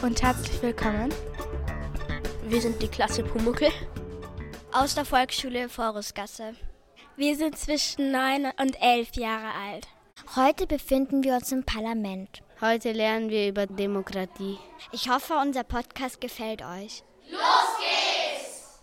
und herzlich willkommen. Wir sind die Klasse Pumuckl aus der Volksschule Forstgasse. Wir sind zwischen 9 und 11 Jahre alt. Heute befinden wir uns im Parlament. Heute lernen wir über Demokratie. Ich hoffe, unser Podcast gefällt euch. Los geht's!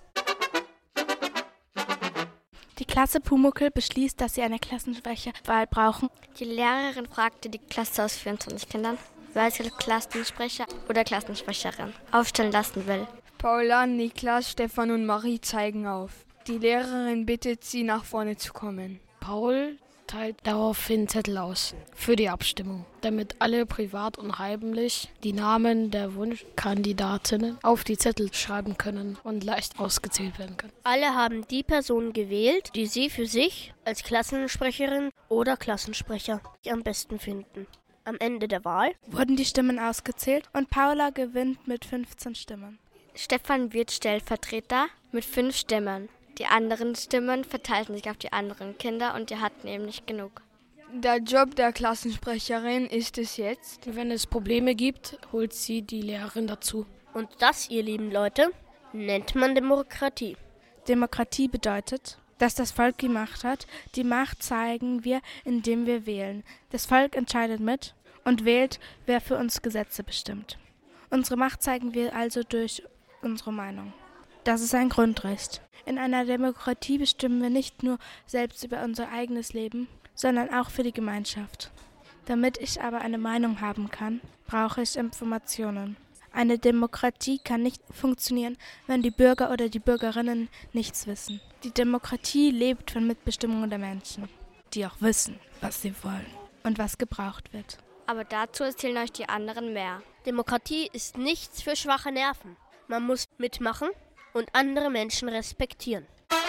Die Klasse Pumuckl beschließt, dass sie eine Klassensprecherwahl brauchen. Die Lehrerin fragte die Klasse aus 24 Kindern, welche Klassensprecher oder Klassensprecherin aufstellen lassen will. Paula, Niklas, Stefan und Marie zeigen auf. Die Lehrerin bittet sie, nach vorne zu kommen. Paul teilt daraufhin Zettel aus für die Abstimmung, damit alle privat und heimlich die Namen der Wunschkandidatinnen auf die Zettel schreiben können und leicht ausgezählt werden können. Alle haben die Person gewählt, die sie für sich als Klassensprecherin oder Klassensprecher am besten finden. Am Ende der Wahl wurden die Stimmen ausgezählt und Paula gewinnt mit 15 Stimmen. Stefan wird Stellvertreter mit 5 Stimmen. Die anderen Stimmen verteilten sich auf die anderen Kinder und die hatten eben nicht genug. Der Job der Klassensprecherin ist es jetzt, wenn es Probleme gibt, holt sie die Lehrerin dazu. Und das, ihr lieben Leute, nennt man Demokratie. Demokratie bedeutet, dass das Volk die Macht hat. Die Macht zeigen wir, indem wir wählen. Das Volk entscheidet mit und wählt, wer für uns Gesetze bestimmt. Unsere Macht zeigen wir also durch unsere Meinung. Das ist ein Grundrecht. In einer Demokratie bestimmen wir nicht nur selbst über unser eigenes Leben, sondern auch für die Gemeinschaft. Damit ich aber eine Meinung haben kann, brauche ich Informationen. Eine Demokratie kann nicht funktionieren, wenn die Bürger oder die Bürgerinnen nichts wissen. Die Demokratie lebt von Mitbestimmung der Menschen, die auch wissen, was sie wollen und was gebraucht wird. Aber dazu erzählen euch die anderen mehr. Demokratie ist nichts für schwache Nerven. Man muss mitmachen und andere Menschen respektieren.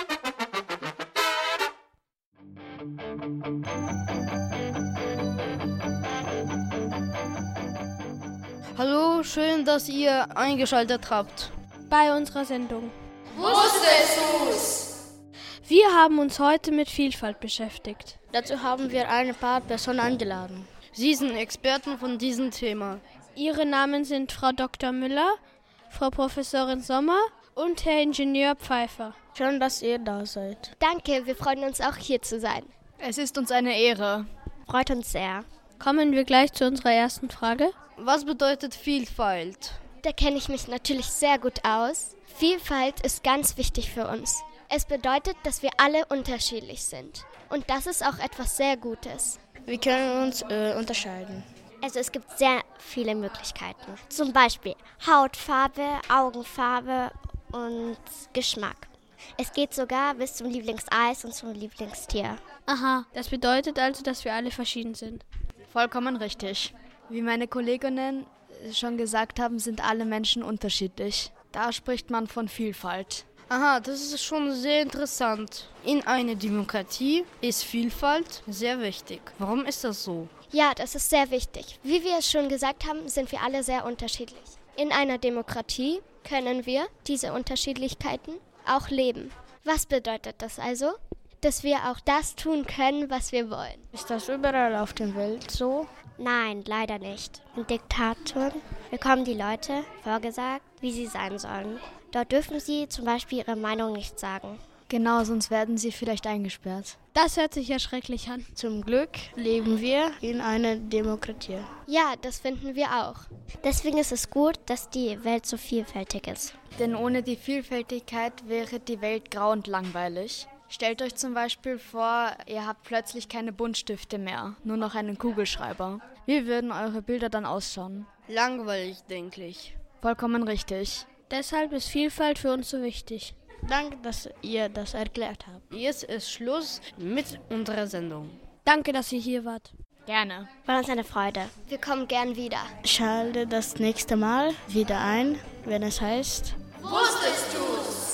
Hallo, schön, dass ihr eingeschaltet habt bei unserer Sendung. Wusstest du's? Wir haben uns heute mit Vielfalt beschäftigt. Dazu haben wir ein paar Personen eingeladen. Sie sind Experten von diesem Thema. Ihre Namen sind Frau Dr. Müller, Frau Professorin Sommer und Herr Ingenieur Pfeiffer. Schön, dass ihr da seid. Danke, wir freuen uns auch hier zu sein. Es ist uns eine Ehre. Freut uns sehr. Kommen wir gleich zu unserer ersten Frage. Was bedeutet Vielfalt? Da kenne ich mich natürlich sehr gut aus. Vielfalt ist ganz wichtig für uns. Es bedeutet, dass wir alle unterschiedlich sind. Und das ist auch etwas sehr Gutes. Wir können uns unterscheiden. Also es gibt sehr viele Möglichkeiten. Zum Beispiel Hautfarbe, Augenfarbe und Geschmack. Es geht sogar bis zum Lieblingseis und zum Lieblingstier. Aha, das bedeutet also, dass wir alle verschieden sind. Vollkommen richtig. Wie meine Kolleginnen schon gesagt haben, sind alle Menschen unterschiedlich. Da spricht man von Vielfalt. Aha, das ist schon sehr interessant. In einer Demokratie ist Vielfalt sehr wichtig. Warum ist das so? Ja, das ist sehr wichtig. Wie wir es schon gesagt haben, sind wir alle sehr unterschiedlich. In einer Demokratie können wir diese Unterschiedlichkeiten auch leben. Was bedeutet das also? Dass wir auch das tun können, was wir wollen. Ist das überall auf der Welt so? Nein, leider nicht. In Diktaturen bekommen die Leute vorgesagt, wie sie sein sollen. Dort dürfen sie zum Beispiel ihre Meinung nicht sagen. Genau, sonst werden sie vielleicht eingesperrt. Das hört sich ja schrecklich an. Zum Glück leben wir in einer Demokratie. Ja, das finden wir auch. Deswegen ist es gut, dass die Welt so vielfältig ist. Denn ohne die Vielfältigkeit wäre die Welt grau und langweilig. Stellt euch zum Beispiel vor, ihr habt plötzlich keine Buntstifte mehr, nur noch einen Kugelschreiber. Wie würden eure Bilder dann ausschauen? Langweilig, denke ich. Vollkommen richtig. Deshalb ist Vielfalt für uns so wichtig. Danke, dass ihr das erklärt habt. Jetzt ist Schluss mit unserer Sendung. Danke, dass ihr hier wart. Gerne. War uns eine Freude. Wir kommen gern wieder. Schalte das nächste Mal wieder ein, wenn es heißt... Wusstest du's?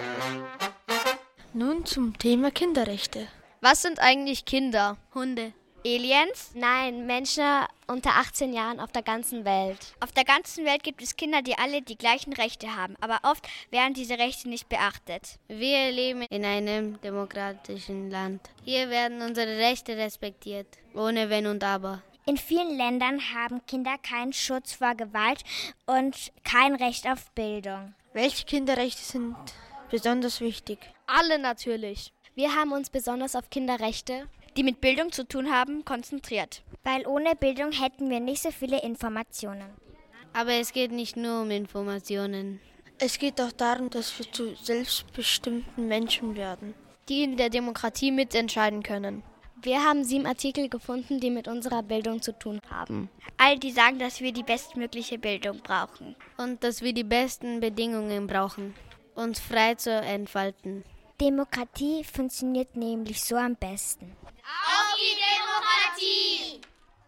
Nun zum Thema Kinderrechte. Was sind eigentlich Kinder? Hunde. Aliens? Nein, Menschen unter 18 Jahren auf der ganzen Welt. Auf der ganzen Welt gibt es Kinder, die alle die gleichen Rechte haben, aber oft werden diese Rechte nicht beachtet. Wir leben in einem demokratischen Land. Hier werden unsere Rechte respektiert, ohne Wenn und Aber. In vielen Ländern haben Kinder keinen Schutz vor Gewalt und kein Recht auf Bildung. Welche Kinderrechte sind besonders wichtig? Alle natürlich. Wir haben uns besonders auf Kinderrechte, die mit Bildung zu tun haben, konzentriert. Weil ohne Bildung hätten wir nicht so viele Informationen. Aber es geht nicht nur um Informationen. Es geht auch darum, dass wir zu selbstbestimmten Menschen werden, die in der Demokratie mitentscheiden können. Wir haben 7 Artikel gefunden, die mit unserer Bildung zu tun haben. All die sagen, dass wir die bestmögliche Bildung brauchen. Und dass wir die besten Bedingungen brauchen, uns frei zu entfalten. Demokratie funktioniert nämlich so am besten. Auf die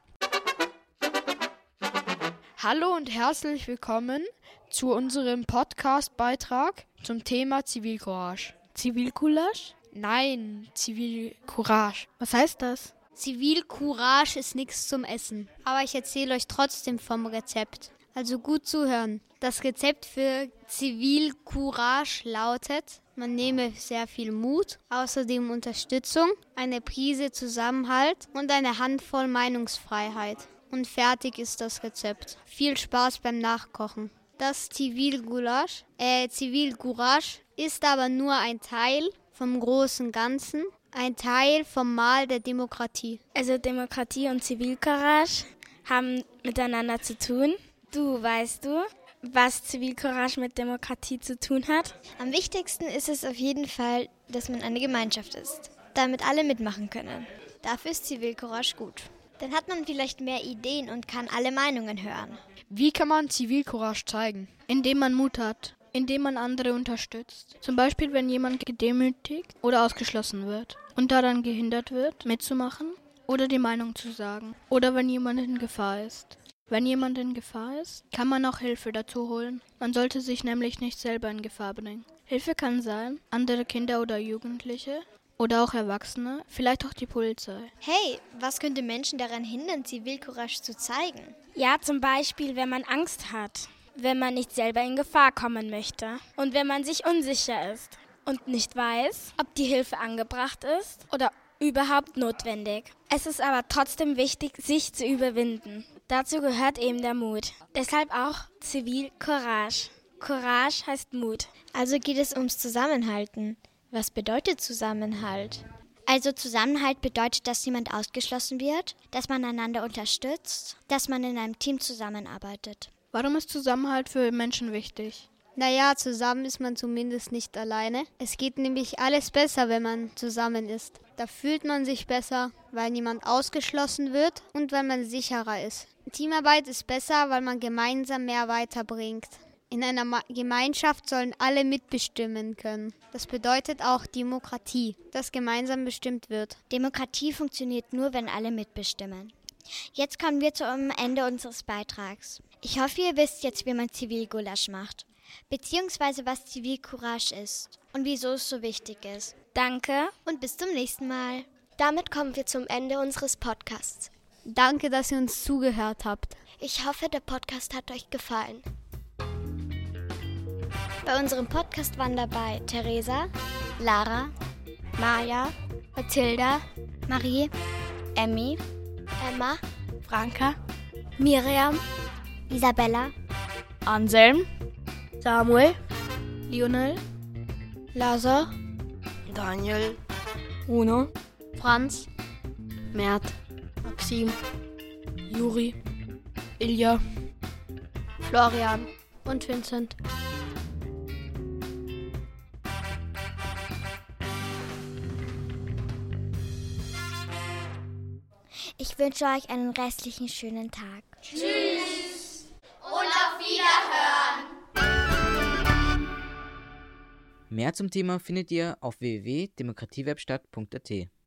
Demokratie! Hallo und herzlich willkommen zu unserem Podcast-Beitrag zum Thema Zivilcourage. Zivilcourage? Nein, Zivilcourage. Was heißt das? Zivilcourage ist nichts zum Essen. Aber ich erzähle euch trotzdem vom Rezept. Also gut zuhören. Das Rezept für Zivilcourage lautet: Man nehme sehr viel Mut, außerdem Unterstützung, eine Prise Zusammenhalt und eine Handvoll Meinungsfreiheit. Und fertig ist das Rezept. Viel Spaß beim Nachkochen. Das Zivilcourage ist aber nur ein Teil vom großen Ganzen, ein Teil vom Mahl der Demokratie. Also Demokratie und Zivilcourage haben miteinander zu tun. Weißt du, was Zivilcourage mit Demokratie zu tun hat? Am wichtigsten ist es auf jeden Fall, dass man eine Gemeinschaft ist, damit alle mitmachen können. Dafür ist Zivilcourage gut. Dann hat man vielleicht mehr Ideen und kann alle Meinungen hören. Wie kann man Zivilcourage zeigen? Indem man Mut hat, indem man andere unterstützt. Zum Beispiel, wenn jemand gedemütigt oder ausgeschlossen wird und daran gehindert wird, mitzumachen oder die Meinung zu sagen. Oder wenn jemand in Gefahr ist. Wenn jemand in Gefahr ist, kann man auch Hilfe dazu holen. Man sollte sich nämlich nicht selber in Gefahr bringen. Hilfe kann sein, andere Kinder oder Jugendliche oder auch Erwachsene, vielleicht auch die Polizei. Hey, was könnte Menschen daran hindern, Zivilcourage zu zeigen? Ja, zum Beispiel, wenn man Angst hat, wenn man nicht selber in Gefahr kommen möchte und wenn man sich unsicher ist und nicht weiß, ob die Hilfe angebracht ist oder überhaupt notwendig. Es ist aber trotzdem wichtig, sich zu überwinden. Dazu gehört eben der Mut. Deshalb auch Zivilcourage. Courage heißt Mut. Also geht es ums Zusammenhalten. Was bedeutet Zusammenhalt? Also Zusammenhalt bedeutet, dass niemand ausgeschlossen wird, dass man einander unterstützt, dass man in einem Team zusammenarbeitet. Warum ist Zusammenhalt für Menschen wichtig? Naja, zusammen ist man zumindest nicht alleine. Es geht nämlich alles besser, wenn man zusammen ist. Da fühlt man sich besser, weil niemand ausgeschlossen wird und weil man sicherer ist. Teamarbeit ist besser, weil man gemeinsam mehr weiterbringt. In einer Gemeinschaft sollen alle mitbestimmen können. Das bedeutet auch Demokratie, dass gemeinsam bestimmt wird. Demokratie funktioniert nur, wenn alle mitbestimmen. Jetzt kommen wir zum Ende unseres Beitrags. Ich hoffe, ihr wisst jetzt, wie man Zivilcourage macht, beziehungsweise was Zivilcourage ist und wieso es so wichtig ist. Danke und bis zum nächsten Mal. Damit kommen wir zum Ende unseres Podcasts. Danke, dass ihr uns zugehört habt. Ich hoffe, der Podcast hat euch gefallen. Bei unserem Podcast waren dabei Theresa, Lara, Maja, Mathilda, Marie, Emmy, Emma, Franka, Miriam, Isabella, Anselm, Samuel, Lionel, Lazar, Daniel, Bruno, Franz, Mert, Maxim, Juri, Ilja, Florian und Vincent. Ich wünsche euch einen restlichen schönen Tag. Tschüss und auf Wiederhören. Mehr zum Thema findet ihr auf www.demokratiewerkstatt.at.